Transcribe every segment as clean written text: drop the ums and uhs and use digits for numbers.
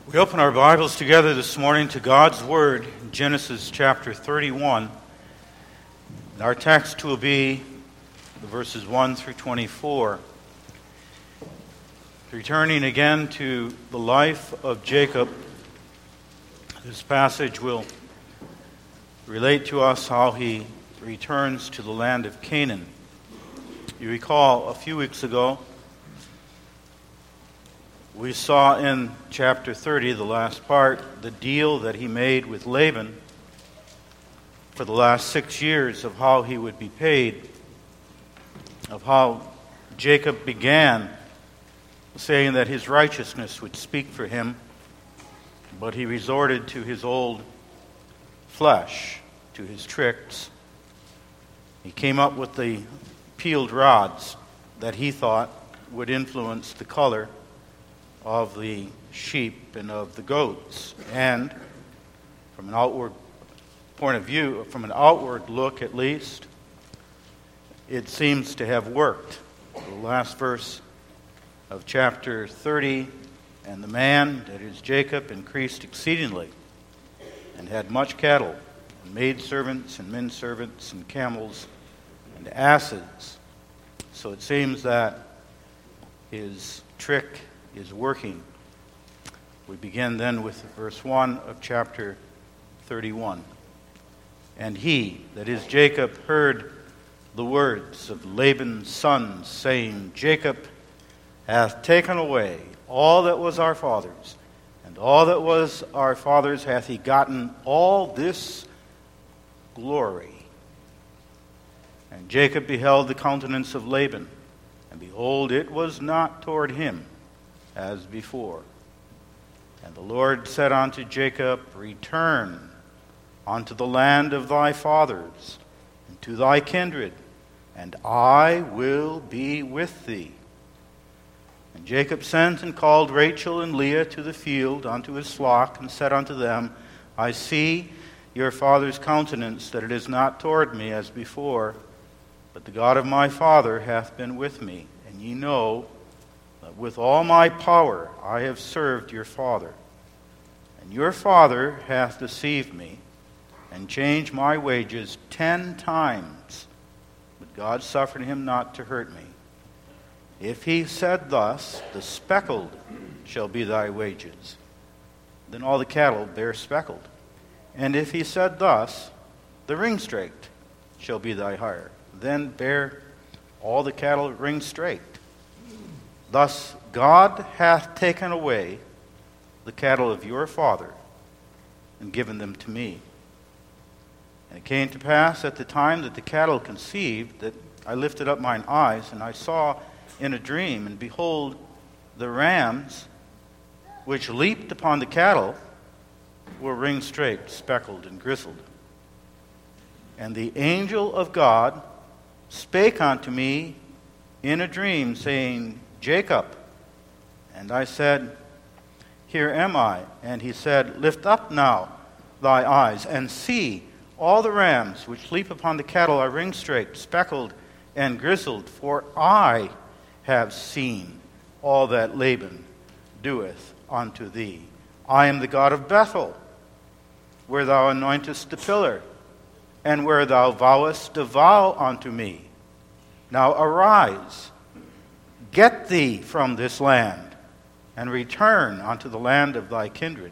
We open our Bibles together this morning to God's Word in Genesis chapter 31. Our text will be the verses 1 through 24. Returning again to the life of Jacob, this passage will relate to us how he returns to the land of Canaan. You recall a few weeks ago, we saw in chapter 30, the last part, the deal that he made with Laban for the last 6 years of how he would be paid, of how Jacob began saying that his righteousness would speak for him, but he resorted to his old flesh, to his tricks. He came up with the peeled rods that he thought would influence the color of the sheep and of the goats. And from an outward point of view, from an outward look at least, it seems to have worked. The last verse of chapter 30, and the man, that is Jacob, increased exceedingly, and had much cattle, and maidservants, and men servants, and camels, and asses. So it seems that his trick is working. We begin then with verse 1 of chapter 31. And he, that is Jacob, heard the words of Laban's sons, saying, Jacob hath taken away all that was our father's, and all that was our father's hath he gotten all this glory. And Jacob beheld the countenance of Laban, and behold, it was not toward him as before. And the Lord said unto Jacob, Return unto the land of thy fathers, and to thy kindred, and I will be with thee. And Jacob sent and called Rachel and Leah to the field unto his flock, and said unto them, I see your father's countenance, that it is not toward me as before, but the God of my father hath been with me, and ye know that with all my power I have served your father. And your father hath deceived me, and changed my wages 10 times, but God suffered him not to hurt me. If he said thus, the speckled shall be thy wages, then all the cattle bear speckled. And if he said thus, the ring-straked shall be thy hire, then bear all the cattle ring-straked. Thus God hath taken away the cattle of your father, and given them to me. And it came to pass at the time that the cattle conceived, that I lifted up mine eyes, and I saw in a dream, and behold, the rams which leaped upon the cattle were ring-straked, speckled, and grizzled. And the angel of God spake unto me in a dream, saying, Jacob. And I said, Here am I. And he said, Lift up now thy eyes, and see, all the rams which leap upon the cattle are ring-straked, speckled, and grizzled, for I have seen all that Laban doeth unto thee. I am the God of Bethel, where thou anointest the pillar, and where thou vowest a vow unto me. Now arise, get thee from this land, and return unto the land of thy kindred.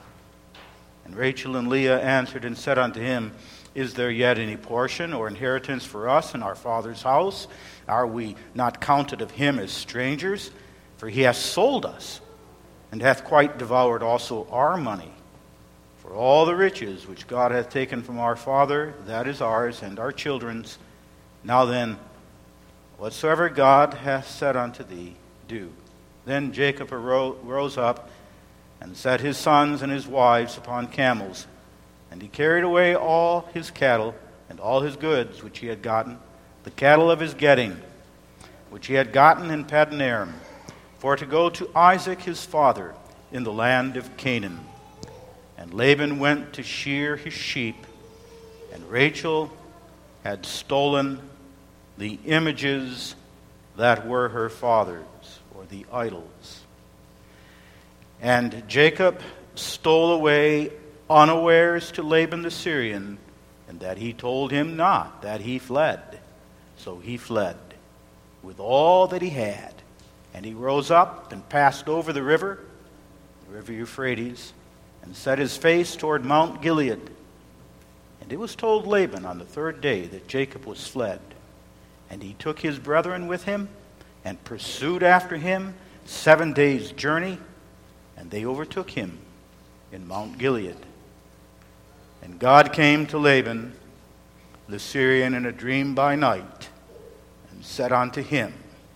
And Rachel and Leah answered and said unto him, Is there yet any portion or inheritance for us in our father's house? Are we not counted of him as strangers? For he hath sold us, and hath quite devoured also our money. For all the riches which God hath taken from our father, that is ours and our children's. Now then, whatsoever God hath said unto thee, do. Then Jacob rose up, and set his sons and his wives upon camels, and he carried away all his cattle and all his goods which he had gotten, the cattle of his getting, which he had gotten in Paddan Aram, for to go to Isaac his father in the land of Canaan. And Laban went to shear his sheep, and Rachel had stolen the images that were her father's, or the idols. And Jacob stole away unawares to Laban the Syrian, and that he told him not, that he fled. So he fled with all that he had. And he rose up and passed over the river Euphrates, and set his face toward Mount Gilead. And it was told Laban on the third day that Jacob was fled. And he took his brethren with him, and pursued after him 7 days' journey, and they overtook him in Mount Gilead. And God came to Laban the Syrian in a dream by night, and said unto him,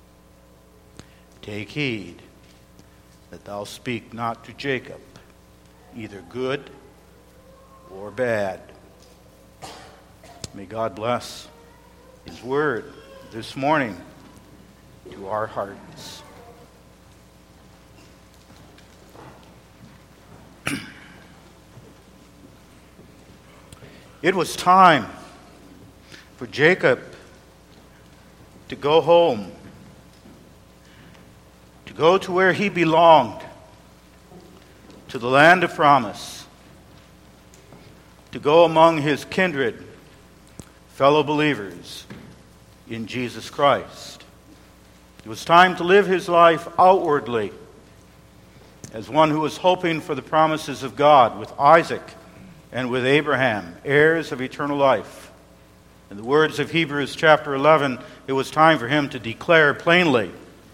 Take heed that thou speak not to Jacob, either good or bad. May God bless his word this morning to our hearts. It was time for Jacob to go home, to go to where he belonged, to the land of promise, to go among his kindred, fellow believers in Jesus Christ. It was time to live his life outwardly as one who was hoping for the promises of God with Isaac and with Abraham, heirs of eternal life. In the words of Hebrews chapter 11, it was time for him to declare plainly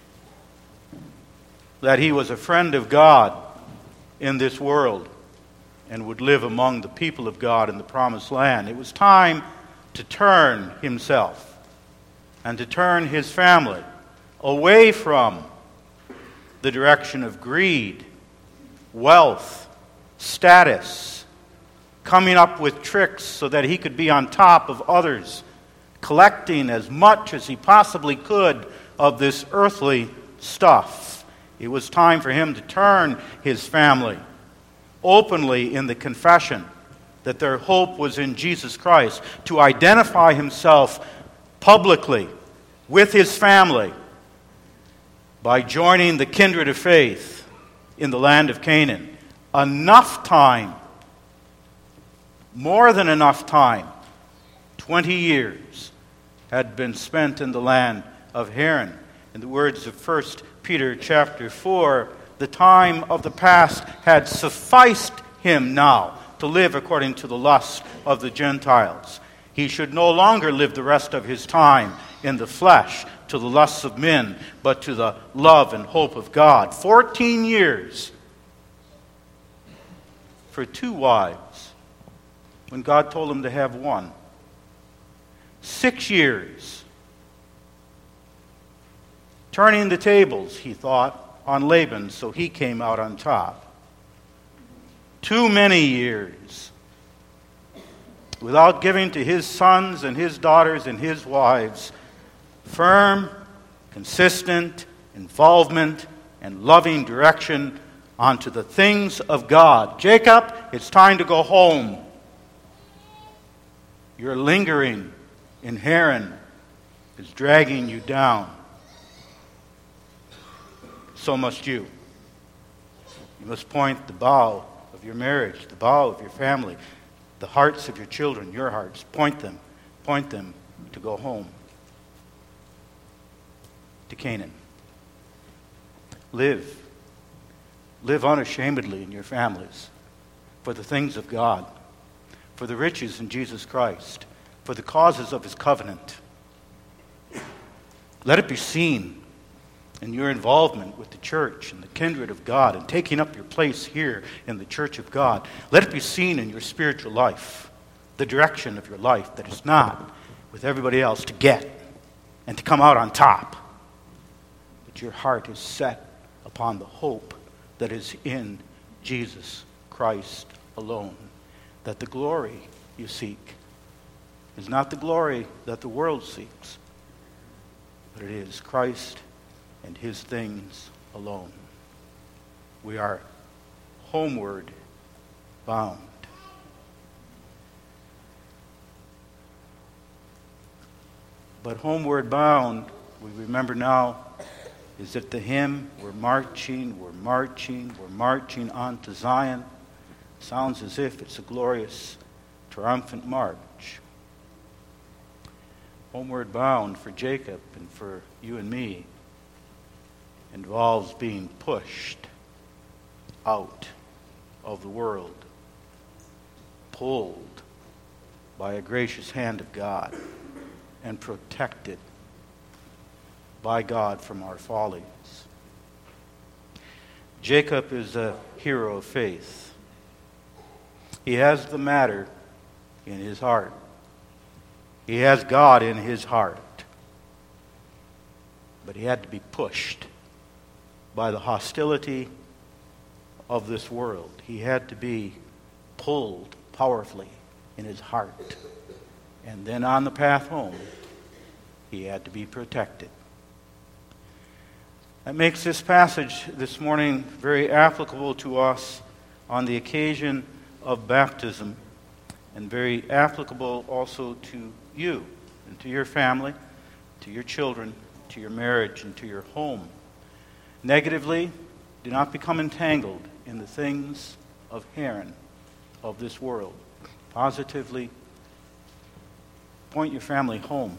that he was a friend of God in this world and would live among the people of God in the promised land. It was time to turn himself and to turn his family away from the direction of greed, wealth, status, coming up with tricks so that he could be on top of others, collecting as much as he possibly could of this earthly stuff. It was time for him to turn his family openly in the confession that their hope was in Jesus Christ, to identify himself publicly with his family by joining the kindred of faith in the land of Canaan. Enough time, more than enough time, 20 years had been spent in the land of Haran. In the words of 1 Peter chapter 4, the time of the past had sufficed him now to live according to the lust of the Gentiles. He should no longer live the rest of his time in the flesh to the lusts of men, but to the love and hope of God. 14 years for 2 wives, when God told him to have 1. 6 years turning the tables, he thought, on Laban, so he came out on top. Too many years without giving to his sons and his daughters and his wives firm, consistent involvement and loving direction onto the things of God. Jacob, it's time to go home. Your lingering in Haran is dragging you down. So must you. You must point the bow of your marriage, the bow of your family, the hearts of your children, your hearts. Point them to go home, to Canaan. Live unashamedly in your families for the things of God, for the riches in Jesus Christ, for the causes of his covenant. Let it be seen in your involvement with the church and the kindred of God and taking up your place here in the church of God. Let it be seen in your spiritual life, the direction of your life that is not with everybody else to get and to come out on top. But your heart is set upon the hope that is in Jesus Christ alone. That the glory you seek is not the glory that the world seeks, but it is Christ and his things alone. We are homeward bound. But homeward bound, we remember now, is that the hymn, we're marching on to Zion, sounds as if it's a glorious, triumphant march. Homeward bound for Jacob and for you and me involves being pushed out of the world, pulled by a gracious hand of God, and protected by God from our follies. Jacob is a hero of faith. He has the matter in his heart. He has God in his heart. But he had to be pushed by the hostility of this world. He had to be pulled powerfully in his heart. And then on the path home, he had to be protected. That makes this passage this morning very applicable to us on the occasion of baptism, and very applicable also to you and to your family, to your children, to your marriage, and to your home. Negatively, do not become entangled in the things of Haran, of this world. Positively, point your family home.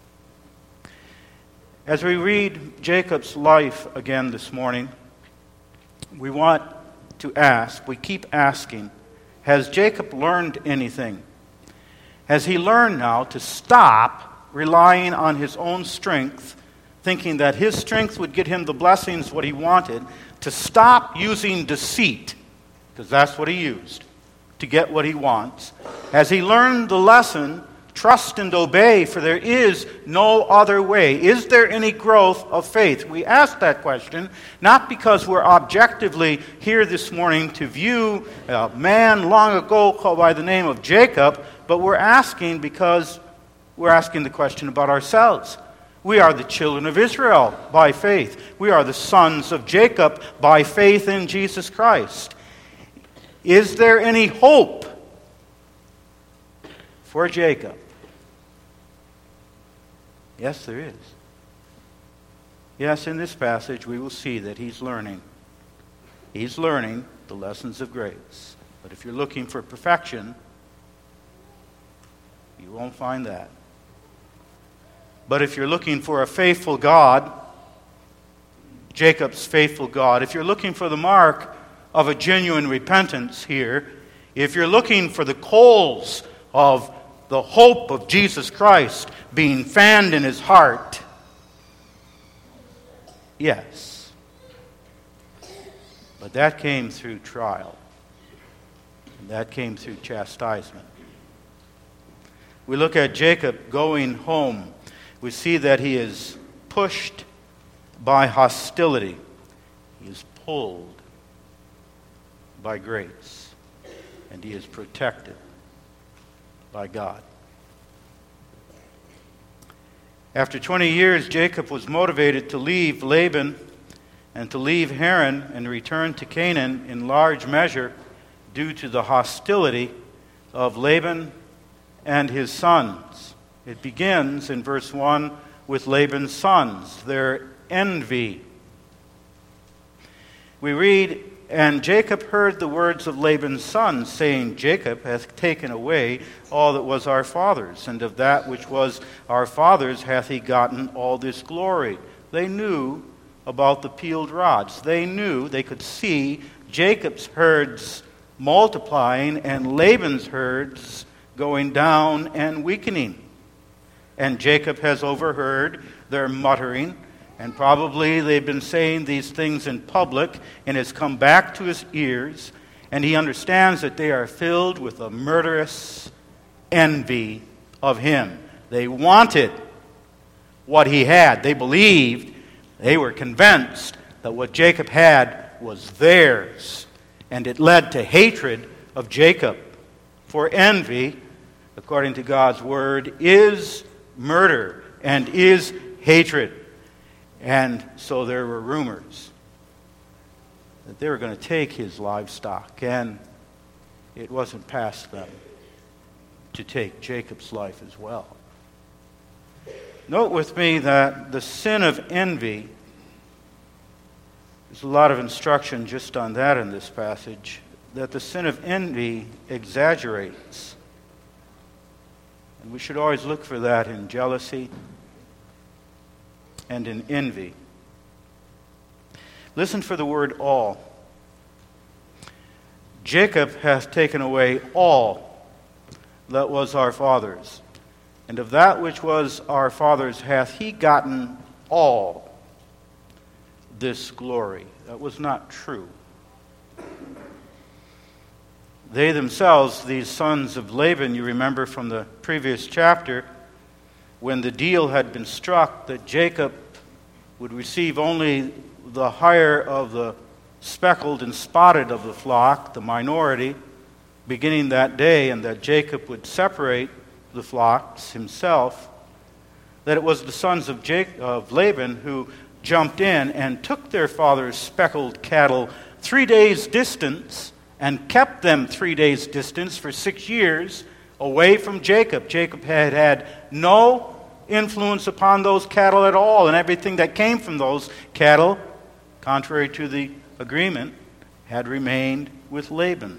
As we read Jacob's life again this morning, we want to ask, we keep asking, has Jacob learned anything? Has he learned now to stop relying on his own strength, thinking that his strength would get him the blessings, what he wanted, to stop using deceit, because that's what he used, to get what he wants? Has he learned the lesson, trust and obey, for there is no other way? Is there any growth of faith? We ask that question not because we're objectively here this morning to view a man long ago called by the name of Jacob, but we're asking because we're asking the question about ourselves. We are the children of Israel by faith. We are the sons of Jacob by faith in Jesus Christ. Is there any hope for Jacob? Yes, there is. Yes, in this passage we will see that he's learning. He's learning the lessons of grace. But if you're looking for perfection, you won't find that. But if you're looking for a faithful God, Jacob's faithful God, if you're looking for the mark of a genuine repentance here, if you're looking for the coals of the hope of Jesus Christ being fanned in his heart, yes. But that came through trial. And that came through chastisement. We look at Jacob going home. We see that he is pushed by hostility. He is pulled by grace. And he is protected by God. After 20 years, Jacob was motivated to leave Laban and to leave Haran and return to Canaan in large measure due to the hostility of Laban and his sons. It begins in verse 1 with Laban's sons, their envy. We read, "And Jacob heard the words of Laban's sons, saying, Jacob hath taken away all that was our father's, and of that which was our father's hath he gotten all this glory." They knew about the peeled rods. They knew, they could see Jacob's herds multiplying and Laban's herds going down and weakening. And Jacob has overheard their muttering, and probably they've been saying these things in public, and has come back to his ears, and he understands that they are filled with a murderous envy of him. They wanted what he had. They believed, they were convinced that what Jacob had was theirs, and it led to hatred of Jacob. For envy, according to God's word, is murder and is hatred. And so there were rumors that they were going to take his livestock, and it wasn't past them to take Jacob's life as well. Note with me that the sin of envy There's a lot of instruction just on that in this passage, that the sin of envy exaggerates. And we should always look for that in jealousy and in envy. Listen for the word all. Jacob hath taken away all that was our father's, and of that which was our father's hath he gotten all this glory. That was not true. They themselves, these sons of Laban, you remember from the previous chapter, when the deal had been struck that Jacob would receive only the hire of the speckled and spotted of the flock, the minority, beginning that day, and that Jacob would separate the flocks himself, that it was the sons of Laban who jumped in and took their father's speckled cattle 3 days' distance and kept them 3 days' distance for 6 years away from Jacob. Jacob had had no influence upon those cattle at all, and everything that came from those cattle, contrary to the agreement, had remained with Laban.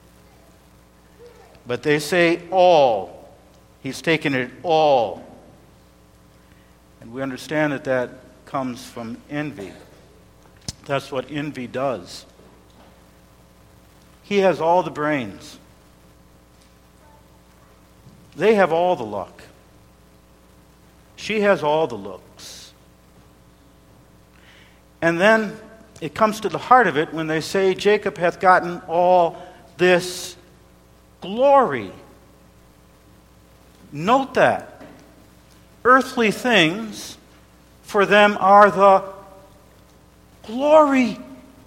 But they say all. He's taken it all. And we understand that that comes from envy. That's what envy does. He has all the brains. They have all the luck. She has all the looks. And then it comes to the heart of it when they say Jacob hath gotten all this glory. Note that. Earthly things for them are the glory.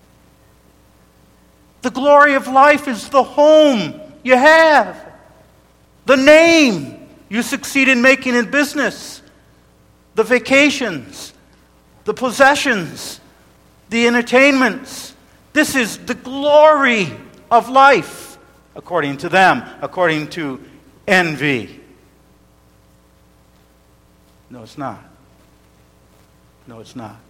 The glory of life is the home you have, the name you succeed in making in business, the vacations, the possessions, the entertainments. This is the glory of life, according to them, according to envy. No, it's not. No, it's not.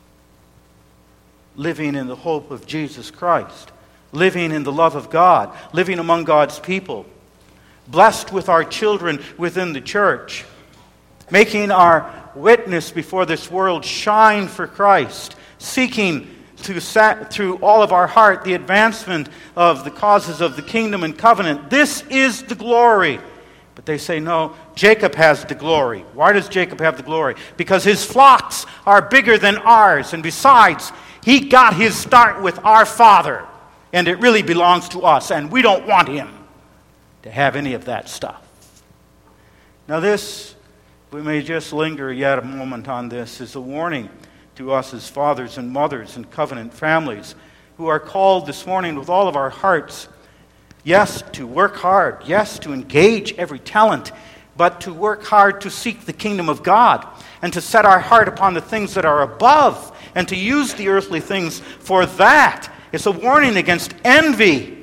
Living in the hope of Jesus Christ, living in the love of God, living among God's people, blessed with our children within the church, making our witness before this world shine for Christ, seeking through all of our heart the advancement of the causes of the kingdom and covenant. This is the glory. But they say, no, Jacob has the glory. Why does Jacob have the glory? Because his flocks are bigger than ours. And besides, he got his start with our father. And it really belongs to us. And we don't want him to have any of that stuff. Now this, we may just linger yet a moment on this, is a warning to us as fathers and mothers and covenant families who are called this morning with all of our hearts, yes, to work hard, yes, to engage every talent, but to work hard to seek the kingdom of God and to set our heart upon the things that are above and to use the earthly things for that. It's a warning against envy.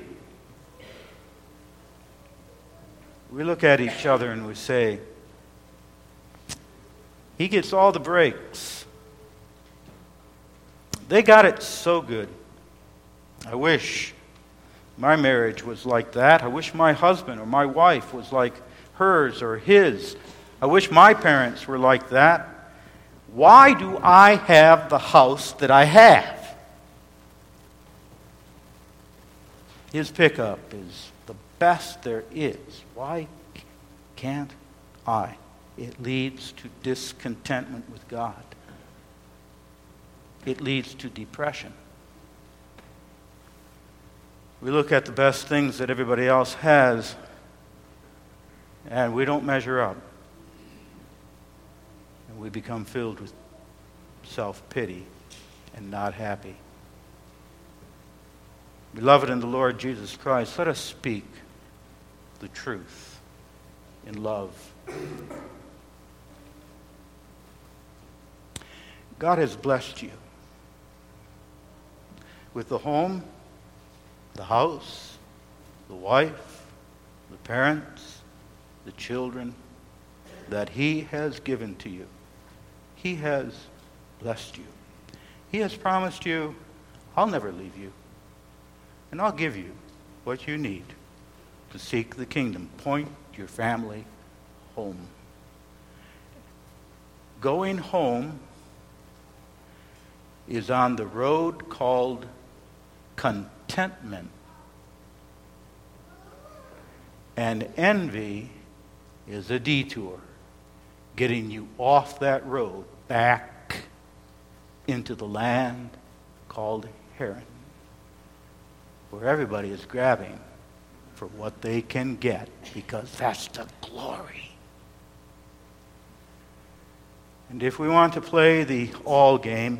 We look at each other and we say, he gets all the breaks. They got it so good. I wish my marriage was like that. I wish my husband or my wife was like hers or his. I wish my parents were like that. Why do I have the house that I have? His pickup is the best there is. Why can't I? It leads to discontentment with God. It leads to depression. We look at the best things that everybody else has, and we don't measure up. And we become filled with self-pity and not happy. Beloved in the Lord Jesus Christ, let us speak the truth in love. God has blessed you with the home, the house, the wife, the parents, the children that He has given to you. He has blessed you. He has promised you I'll never leave you. And I'll give you what you need to seek the kingdom. Point your family home. Going home is on the road called contentment. And envy is a detour, getting you off that road back into the land called Haran, where everybody is grabbing for what they can get, because that's the glory. And if we want to play the all game,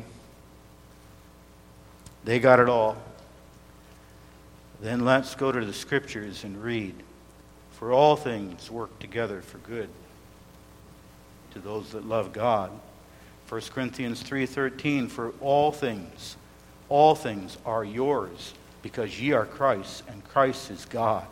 they got it all. Then let's go to the scriptures and read. For all things work together for good to those that love God. 1 Corinthians 3:13, for all things are yours, because ye are Christ, and Christ is God.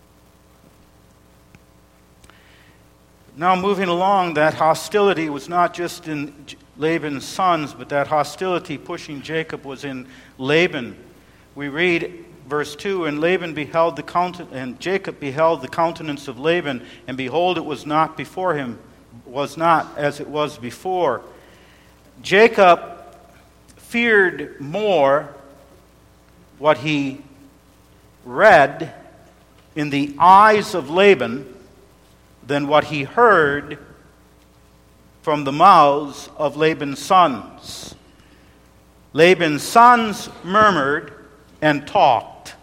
Now moving along, that hostility was not just in Laban's sons, but that hostility pushing Jacob was in Laban. We read verse 2, and Jacob beheld the countenance of Laban, and behold, it was not before him, was not as it was before. Jacob feared more what he read in the eyes of Laban than what he heard from the mouths of Laban's sons. Laban's sons murmured and talked,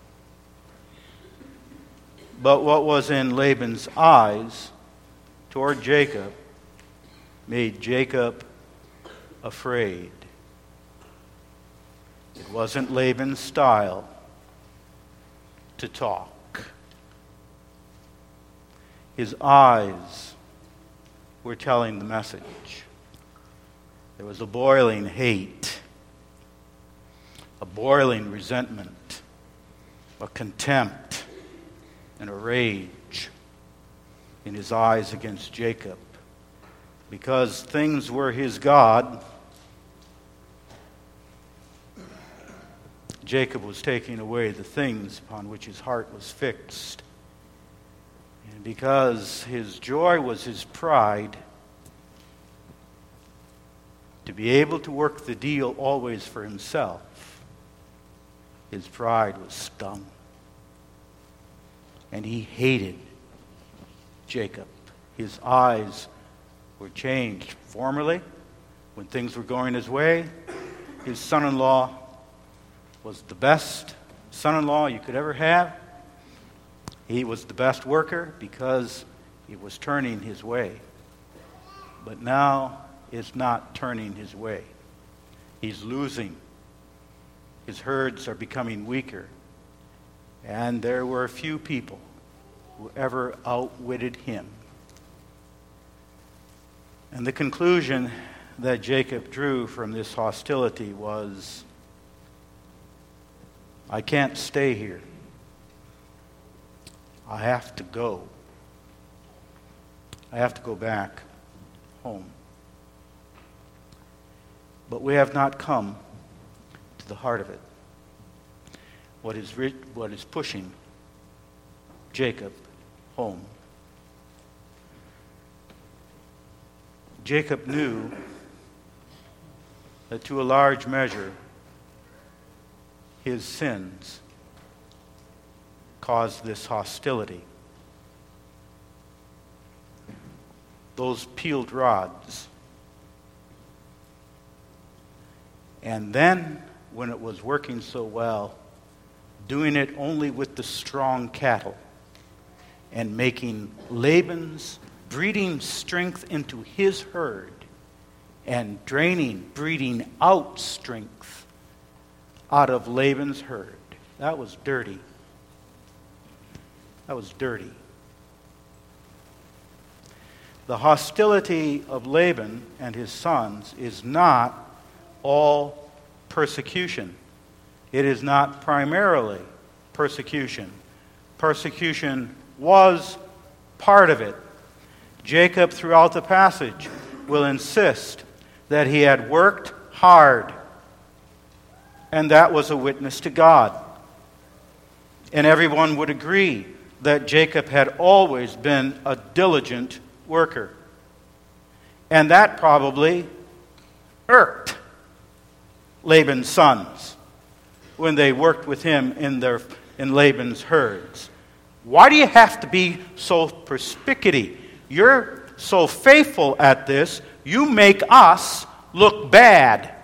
but what was in Laban's eyes toward Jacob made Jacob afraid. It wasn't Laban's style to talk. His eyes were telling the message. There was a boiling hate, a boiling resentment, a contempt, and a rage in his eyes against Jacob. Because things were his God, Jacob was taking away the things upon which his heart was fixed. And because his joy was his pride, to be able to work the deal always for himself, his pride was stung. And he hated Jacob. His eyes were changed. Formerly, when things were going his way, his son-in-law was the best son-in-law you could ever have. He was the best worker because he was turning his way. But now it's not turning his way. He's losing. His herds are becoming weaker. And there were few people who ever outwitted him. And the conclusion that Jacob drew from this hostility was, I can't stay here. I have to go. I have to go back home. But we have not come to the heart of it. What is pushing Jacob home? Jacob knew that to a large measure, his sins caused this hostility. Those peeled rods. And then, when it was working so well, doing it only with the strong cattle and making Laban's breeding strength into his herd and breeding out strength out of Laban's herd. That was dirty. That was dirty. The hostility of Laban and his sons is not all persecution. It is not primarily persecution. Persecution was part of it. Jacob, throughout the passage, will insist that he had worked hard and that was a witness to God. And everyone would agree that Jacob had always been a diligent worker. And that probably irked Laban's sons when they worked with him in Laban's herds. Why do you have to be so perspicuous? You're so faithful at this, you make us look bad.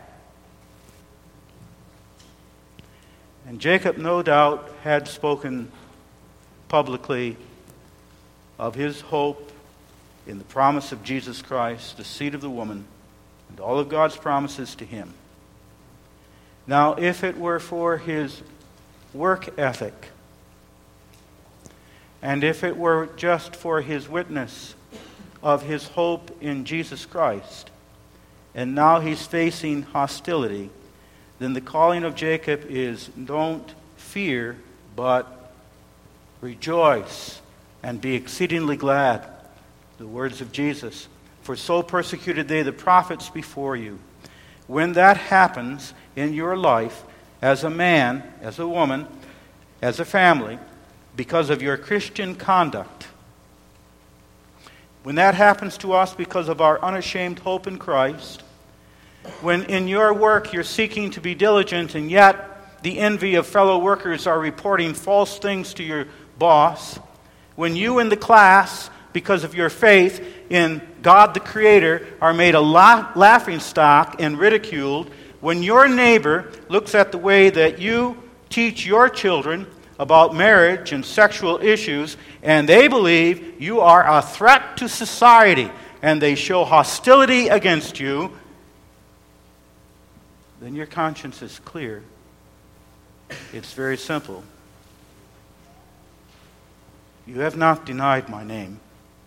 And Jacob, no doubt, had spoken publicly of his hope in the promise of Jesus Christ, the seed of the woman, and all of God's promises to him. Now, if it were for his work ethic, and if it were just for his witness of his hope in Jesus Christ, and now he's facing hostility, then the calling of Jacob is, don't fear, but rejoice and be exceedingly glad. The words of Jesus, for so persecuted they the prophets before you. When that happens in your life, as a man, as a woman, as a family, because of your Christian conduct, when that happens to us because of our unashamed hope in Christ, when in your work you're seeking to be diligent and yet the envy of fellow workers are reporting false things to your boss, when you in the class, because of your faith in God the Creator, are made a laughingstock and ridiculed, when your neighbor looks at the way that you teach your children about marriage and sexual issues, and they believe you are a threat to society, and they show hostility against you, then your conscience is clear. It's very simple. You have not denied my name.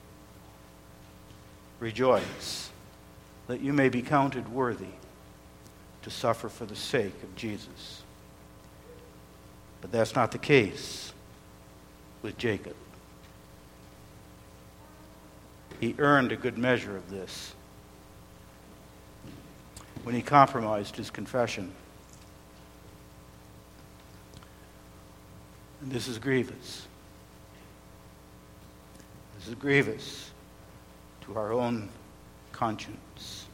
Rejoice, that you may be counted worthy to suffer for the sake of Jesus. But that's not the case with Jacob. He earned a good measure of this when he compromised his confession. And this is grievous. This is grievous to our own conscience.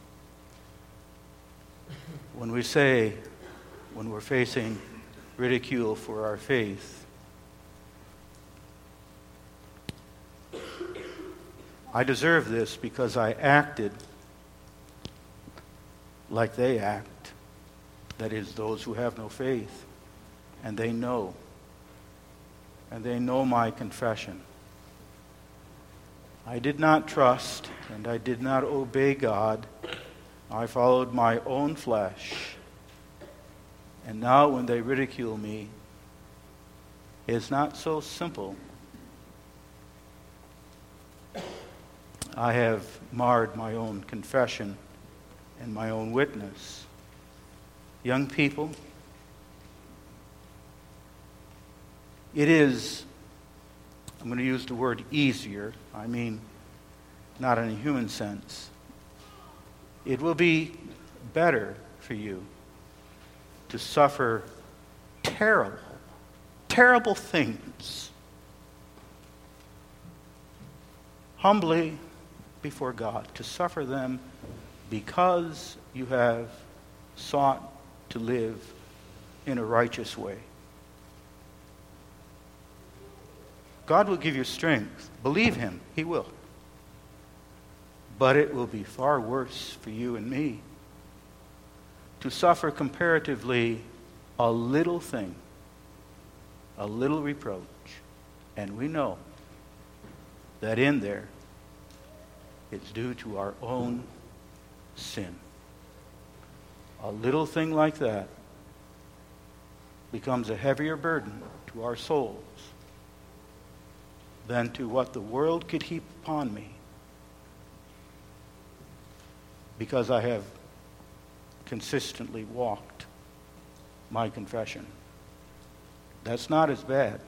When we say, when we're facing ridicule for our faith, I deserve this because I acted like they act, that is, those who have no faith, and they know my confession. I did not trust, and I did not obey God. I followed my own flesh. And now when they ridicule me, it's not so simple. I have marred my own confession and my own witness. Young people, it is, I'm going to use the word easier. I mean, not in a human sense. It will be better for you to suffer terrible, terrible things humbly before God, to suffer them because you have sought to live in a righteous way. God will give you strength. Believe Him. He will. But it will be far worse for you and me to suffer comparatively a little thing, a little reproach. And we know that in there it's due to our own sin. A little thing like that becomes a heavier burden to our souls than to what the world could heap upon me, because I have consistently walked my confession. That's not as bad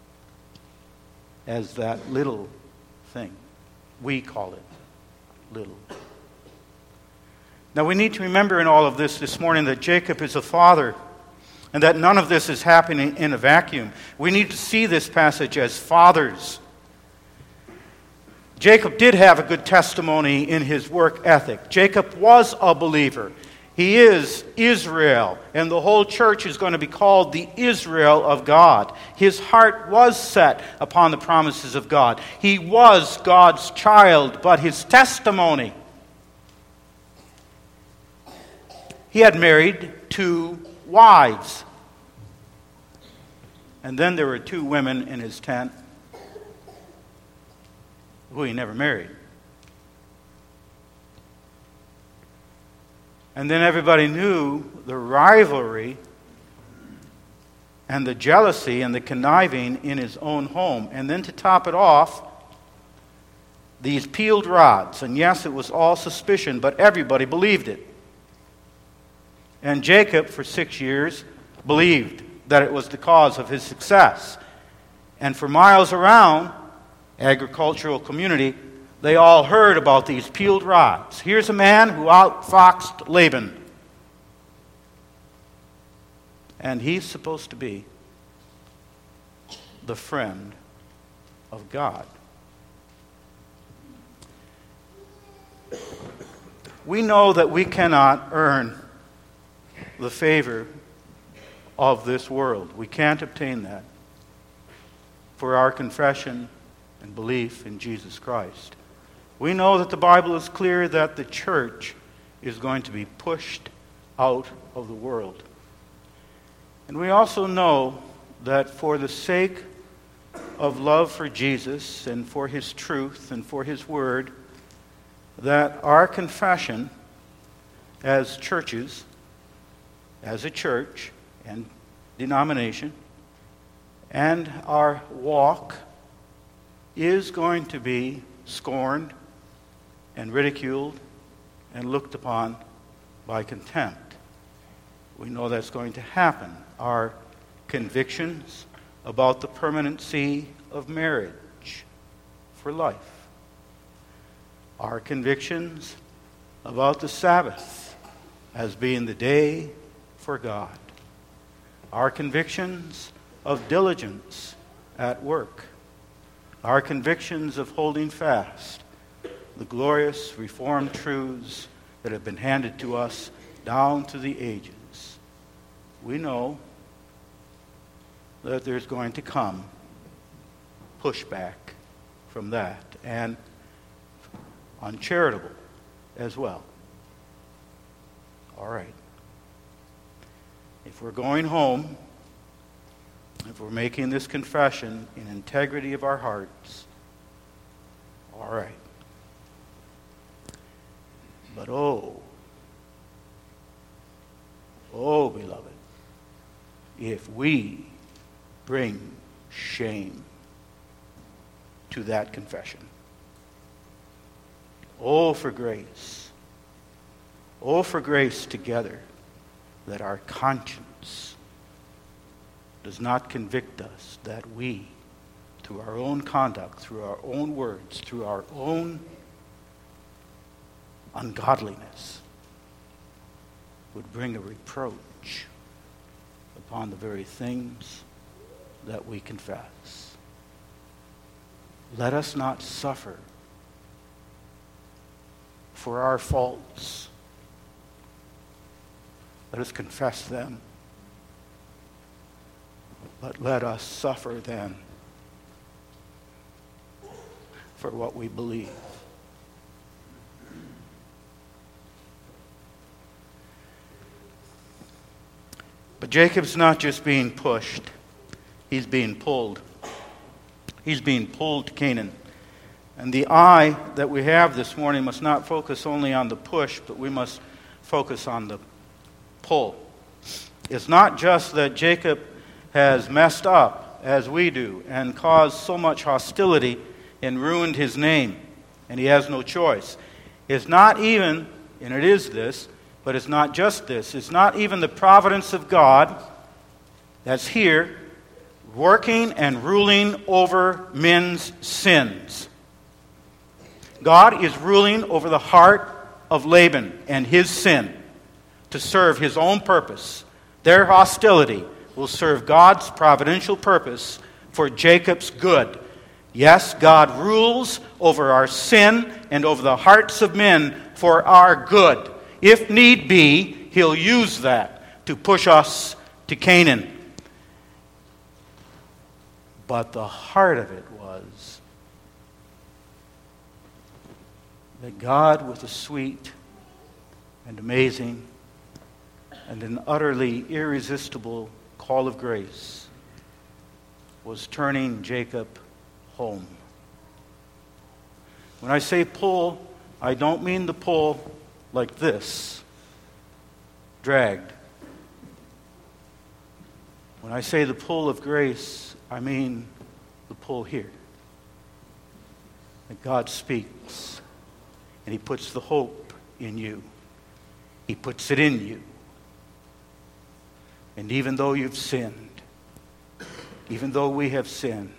as that little thing. We call it little. Now we need to remember in all of this morning that Jacob is a father and that none of this is happening in a vacuum. We need to see this passage as fathers. Jacob did have a good testimony in his work ethic. Jacob was a believer. He is Israel, and the whole church is going to be called the Israel of God. His heart was set upon the promises of God. He was God's child, but his testimony, he had married 2 wives. And then there were 2 women in his tent who he never married. And then everybody knew the rivalry and the jealousy and the conniving in his own home. And then to top it off, these peeled rods. And yes, it was all suspicion, but everybody believed it. And Jacob, for 6 years, believed that it was the cause of his success. And for miles around, agricultural community, they all heard about these peeled rods. Here's a man who outfoxed Laban. And he's supposed to be the friend of God. We know that we cannot earn the favor of this world. We can't obtain that for our confession and belief in Jesus Christ. We know that the Bible is clear that the church is going to be pushed out of the world. And we also know that for the sake of love for Jesus and for his truth and for his word, that our confession as churches, as a church and denomination, and our walk is going to be scorned and ridiculed and looked upon by contempt. We know that's going to happen. Our convictions about the permanency of marriage for life. Our convictions about the Sabbath as being the day for God. Our convictions of diligence at work. Our convictions of holding fast the glorious Reformed truths that have been handed to us down through the ages. We know that there's going to come pushback from that, and uncharitable as well. All right. If we're going home, if we're making this confession in integrity of our hearts, all right. But oh, beloved, if we bring shame to that confession, oh, for grace. Oh, for grace together, that our conscience does not convict us, that we, through our own conduct, through our own words, through our own ungodliness, would bring a reproach upon the very things that we confess. Let us not suffer for our faults. Let us confess them. But let us suffer then for what we believe. But Jacob's not just being pushed. He's being pulled. He's being pulled to Canaan. And the eye that we have this morning must not focus only on the push, but we must focus on the pull. It's not just that Jacob has messed up, as we do, and caused so much hostility and ruined his name, and he has no choice. It's not even, and it is this, but it's not just this. It's not even the providence of God that's here, working and ruling over men's sins. God is ruling over the heart of Laban and his sin to serve his own purpose Their hostility will serve God's providential purpose for Jacob's good. Yes, God rules over our sin and over the hearts of men for our good. If need be, He'll use that to push us to Canaan. But the heart of it was that God, with a sweet and amazing and an utterly irresistible call of grace, was turning Jacob home. When I say pull, I don't mean the pull like this, dragged. When I say the pull of grace, I mean the pull here. That God speaks, and He puts the hope in you. He puts it in you. And even though you've sinned, even though we have sinned,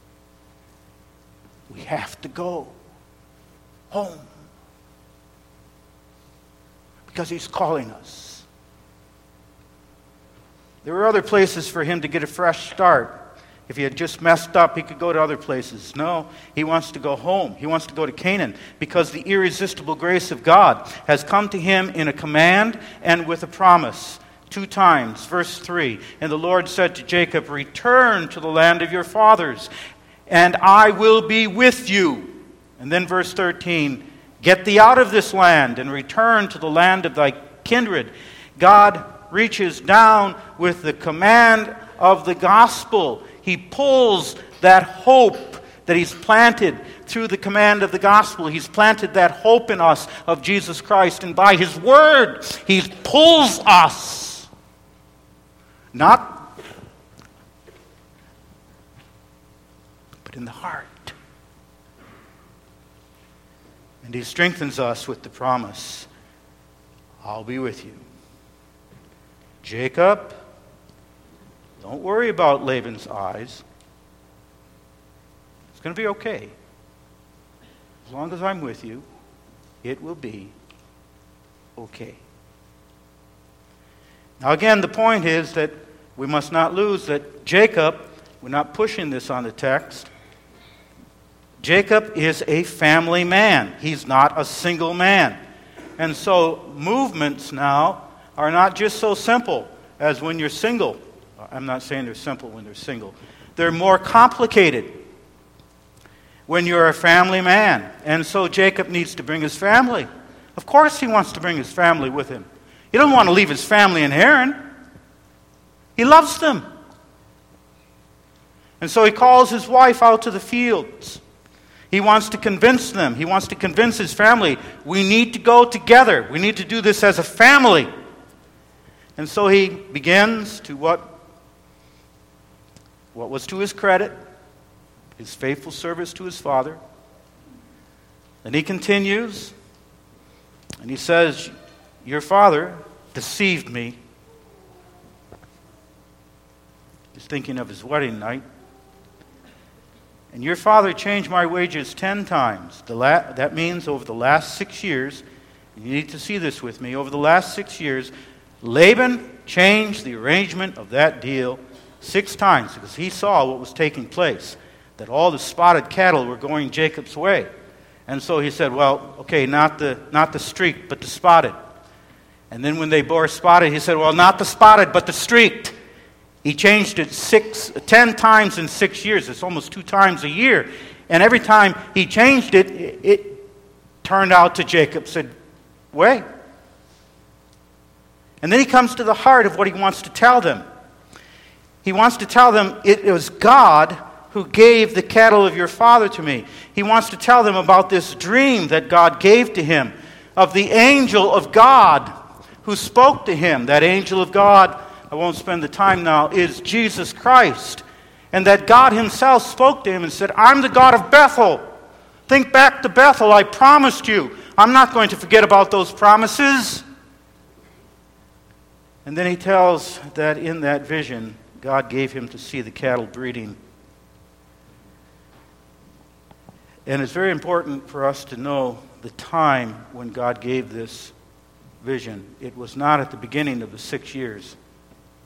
we have to go home. Because He's calling us. There were other places for him to get a fresh start. If he had just messed up, he could go to other places. No, he wants to go home. He wants to go to Canaan because the irresistible grace of God has come to him in a command and with a promise. 2 times. Verse 3, and the Lord said to Jacob, return to the land of your fathers, and I will be with you. And then verse 13, get thee out of this land and return to the land of thy kindred. God reaches down with the command of the gospel. He pulls that hope that He's planted through the command of the gospel. He's planted that hope in us of Jesus Christ. And by His word, He pulls us. Not, but in the heart. And He strengthens us with the promise, I'll be with you. Jacob, don't worry about Laban's eyes. It's going to be okay. As long as I'm with you, it will be okay. Now again, the point is that we must not lose that Jacob, we're not pushing this on the text, Jacob is a family man. He's not a single man. And so movements now are not just so simple as when you're single. I'm not saying they're simple when they're single. They're more complicated when you're a family man. And so Jacob needs to bring his family. Of course he wants to bring his family with him. He doesn't want to leave his family in Haran. He loves them. And so he calls his wife out to the fields. He wants to convince them. He wants to convince his family, we need to go together. We need to do this as a family. And so he begins to what was to his credit, his faithful service to his father. And he continues, and he says, your father deceived me. He's thinking of his wedding night. And your father changed my wages 10 times. That means over the last 6 years, you need to see this with me, over the last 6 years, Laban changed the arrangement of that deal 6 times because he saw what was taking place, that all the spotted cattle were going Jacob's way. And so he said, well, okay, not the streaked, but the spotted. And then when they bore spotted, he said, well, not the spotted, but the streaked. He changed it 10 times in 6 years. It's almost 2 times a year. And every time he changed it, it turned out to Jacob said, way. And then he comes to the heart of what he wants to tell them. He wants to tell them, it was God who gave the cattle of your father to me. He wants to tell them about this dream that God gave to him, of the angel of God who spoke to him. That angel of God, I won't spend the time now, is Jesus Christ. And that God himself spoke to him and said, I'm the God of Bethel. Think back to Bethel. I promised you. I'm not going to forget about those promises. And then he tells that in that vision, God gave him to see the cattle breeding. And it's very important for us to know the time when God gave this vision. It was not at the beginning of the 6 years.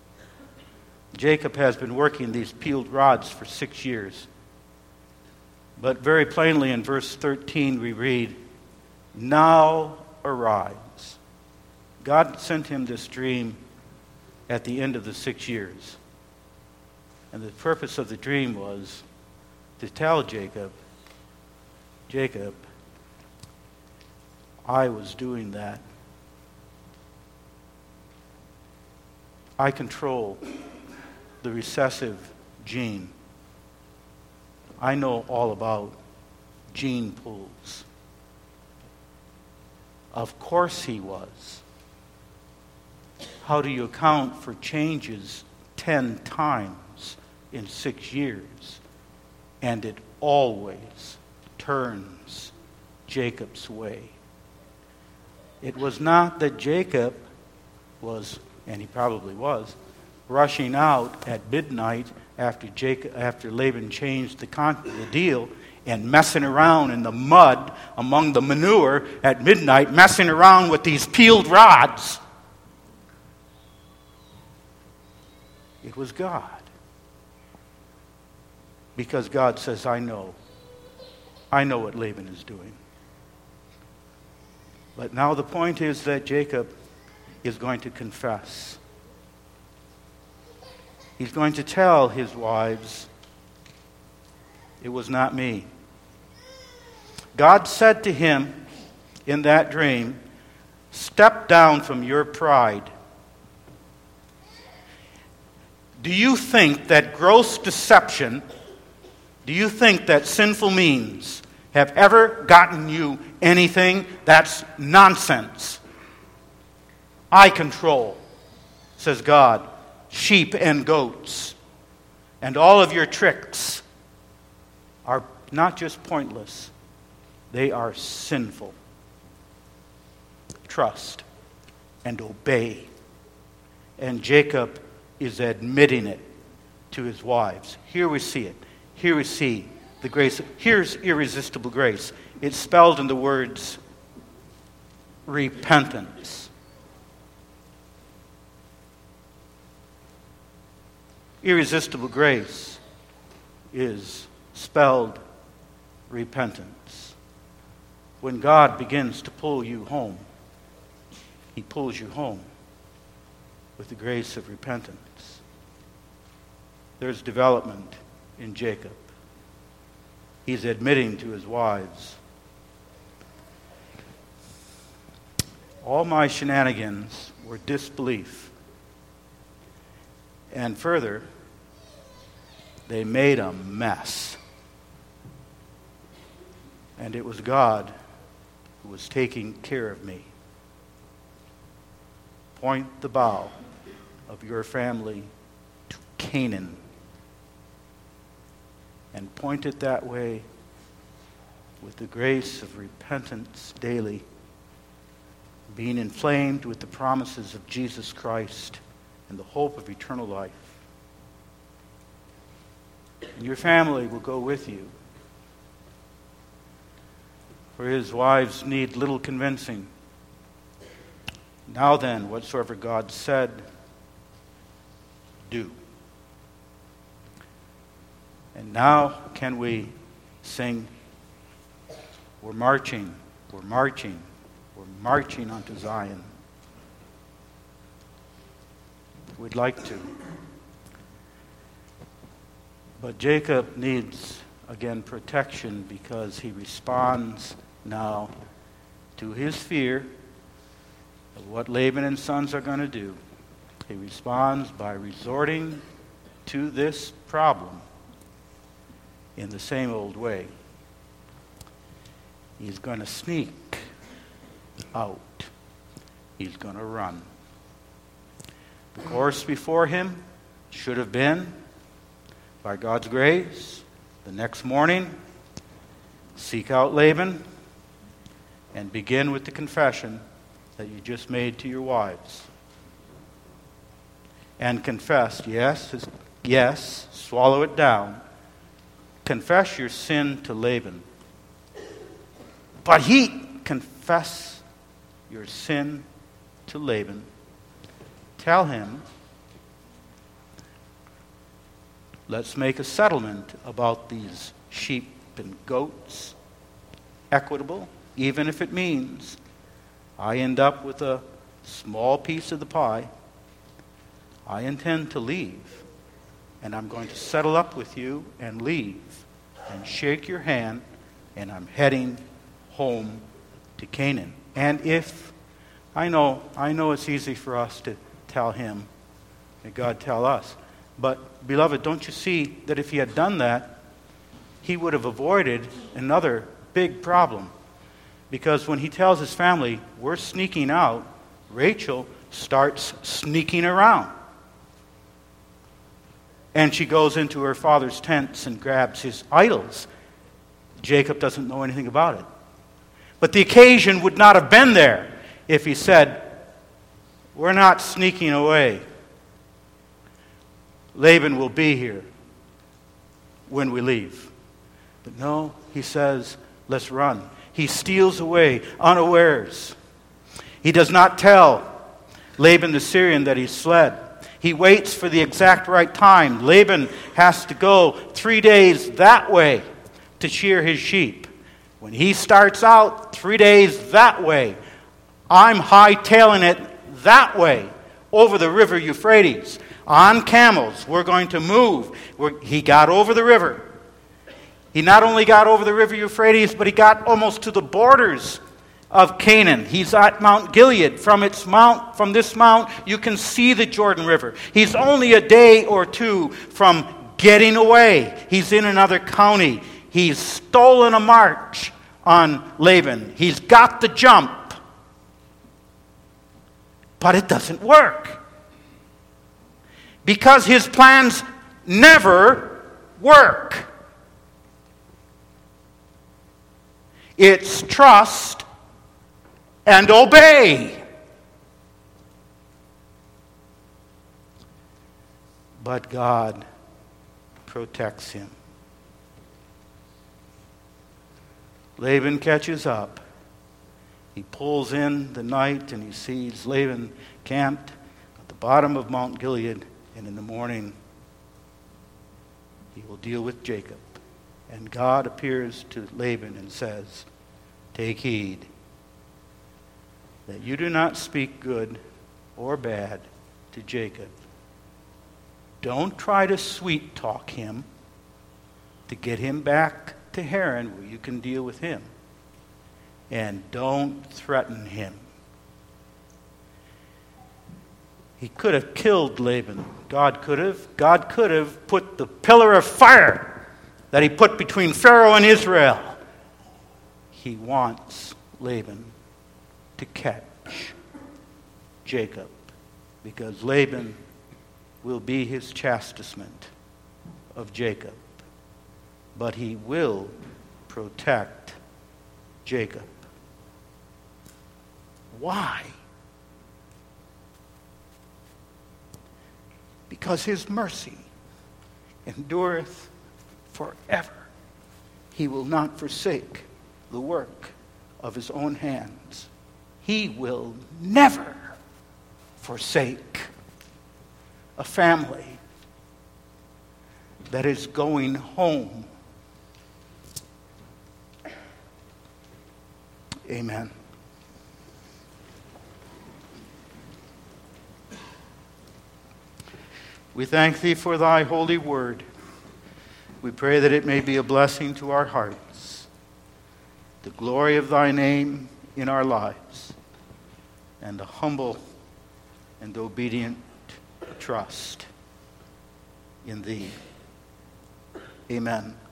Jacob has been working these peeled rods for 6 years. But very plainly in verse 13 we read, "Now arise." God sent him this dream at the end of the 6 years. And the purpose of the dream was to tell Jacob, "Jacob, I was doing that. I control the recessive gene. I know all about gene pools." Of course he was. How do you account for changes 10 times in 6 years? And it always turns Jacob's way. It was not that Jacob was, and he probably was, rushing out at midnight after Laban changed the deal and messing around in the mud among the manure at midnight, messing around with these peeled rods. It was God. Because God says, I know what Laban is doing. But now the point is that Jacob is going to confess. He's going to tell his wives, "It was not me." God said to him in that dream, "Step down from your pride." Do you think that gross deception, do you think that sinful means have ever gotten you anything? That's nonsense. I control, says God, sheep and goats. And all of your tricks are not just pointless, they are sinful. Trust and obey. And Jacob is admitting it to his wives. Here we see it. Here we see the grace. Here's irresistible grace. It's spelled in the words repentance. Irresistible grace is spelled repentance. When God begins to pull you home, He pulls you home with the grace of repentance. There's development in Jacob. He's admitting to his wives, all my shenanigans were disbelief. And further, they made a mess. And it was God who was taking care of me. Point the bow of your family to Canaan. And point it that way with the grace of repentance daily, being inflamed with the promises of Jesus Christ and the hope of eternal life. And your family will go with you. For his wives need little convincing. Now then, whatsoever God said, do. And now can we sing, we're marching, we're marching, we're marching onto Zion. We'd like to. But Jacob needs, again, protection because he responds now to his fear of what Laban and sons are going to do. He responds by resorting to this problem in the same old way. He's going to sneak out. He's going to run. The course before him should have been, by God's grace, the next morning, seek out Laban and begin with the confession that you just made to your wives. And confess, yes, swallow it down. Confess your sin to Laban. But confess your sin to Laban. Tell him, let's make a settlement about these sheep and goats, equitable, even if it means I end up with a small piece of the pie. I intend to leave, and I'm going to settle up with you and leave and shake your hand, and I'm heading home to Canaan. And if, I know it's easy for us to tell him, may God tell us, but beloved, don't you see that if he had done that, he would have avoided another big problem? Because when he tells his family, we're sneaking out, Rachel starts sneaking around. And she goes into her father's tents and grabs his idols. Jacob doesn't know anything about it. But the occasion would not have been there if he said, we're not sneaking away. Laban will be here when we leave. But no, he says, let's run. He steals away unawares. He does not tell Laban the Syrian that he's fled. He waits for the exact right time. Laban has to go 3 days that way to shear his sheep. When he starts out 3 days that way, I'm hightailing it that way over the river Euphrates. On camels, we're going to move. He got over the river. He not only got over the river Euphrates, but he got almost to the borders of Canaan. He's at Mount Gilead. From this mount, you can see the Jordan River. He's only a day or two from getting away. He's in another county. He's stolen a march on Laban. He's got the jump. But it doesn't work. Because his plans never work. It's trust and obey. But God protects him. Laban catches up. He pulls in the night and he sees Laban camped at the bottom of Mount Gilead. And in the morning, he will deal with Jacob. And God appears to Laban and says, take heed that you do not speak good or bad to Jacob. Don't try to sweet talk him to get him back to Haran where you can deal with him. And don't threaten him. He could have killed Laban. God could have. God could have put the pillar of fire that he put between Pharaoh and Israel. He wants Laban to catch Jacob, because Laban will be his chastisement of Jacob. But he will protect Jacob. Why? Because his mercy endureth forever. He will not forsake the work of his own hands. He will never forsake a family that is going home. Amen. We thank thee for thy holy word. We pray that it may be a blessing to our hearts, the glory of thy name in our lives, and a humble and obedient trust in thee. Amen.